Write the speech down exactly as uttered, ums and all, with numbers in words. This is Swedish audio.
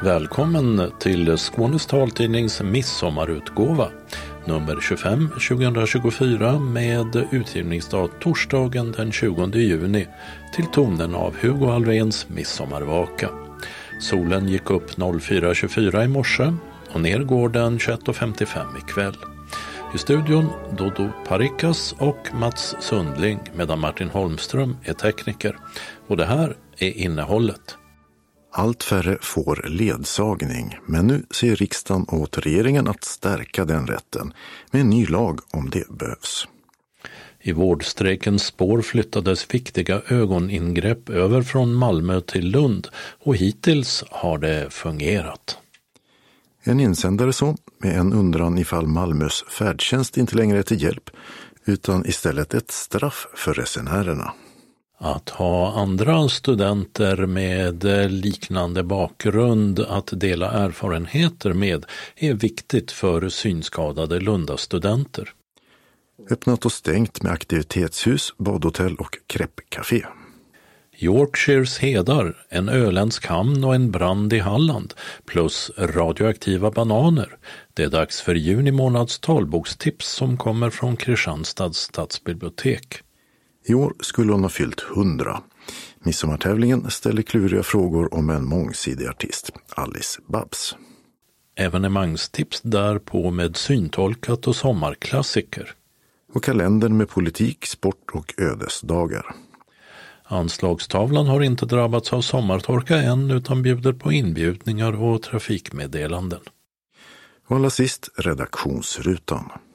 Välkommen till Skånes taltidnings midsommarutgåva nummer tjugofem tjugohundratjugofyra med utgivningsdag torsdagen den tjugonde juni till tonen av Hugo Alvéns midsommarvaka. Solen gick upp fyra tjugofyra i morse och ner går den tjugoett femtiofem ikväll. I studion Dodo Parikas och Mats Sundling medan Martin Holmström är tekniker. Och det här är innehållet. Allt färre får ledsagning, men nu ser riksdagen åt regeringen att stärka den rätten med en ny lag om det behövs. I vårdstrejkens spår flyttades viktiga ögoningrepp över från Malmö till Lund och hittills har det fungerat. En insändare så, med en undran ifall Malmös färdtjänst inte längre är till hjälp, utan istället ett straff för resenärerna. Att ha andra studenter med liknande bakgrund att dela erfarenheter med är viktigt för synskadade Lundastudenter. Öppnat och stängt med aktivitetshus, badhotell och kreppcafé. Yorkshires hedar, en öländsk hamn och en brand i Halland plus radioaktiva bananer. Det är dags för juni månads talbokstips som kommer från Kristianstads stadsbibliotek. I år skulle hon ha fyllt hundra. Midsommartävlingen ställer kluriga frågor om en mångsidig artist, Alice Babs. Evenemangstips därpå med syntolkat och sommarklassiker. Och kalendern med politik, sport och ödesdagar. Anslagstavlan har inte drabbats av sommartorka än utan bjuder på inbjudningar och trafikmeddelanden. Och allra sist redaktionsrutan.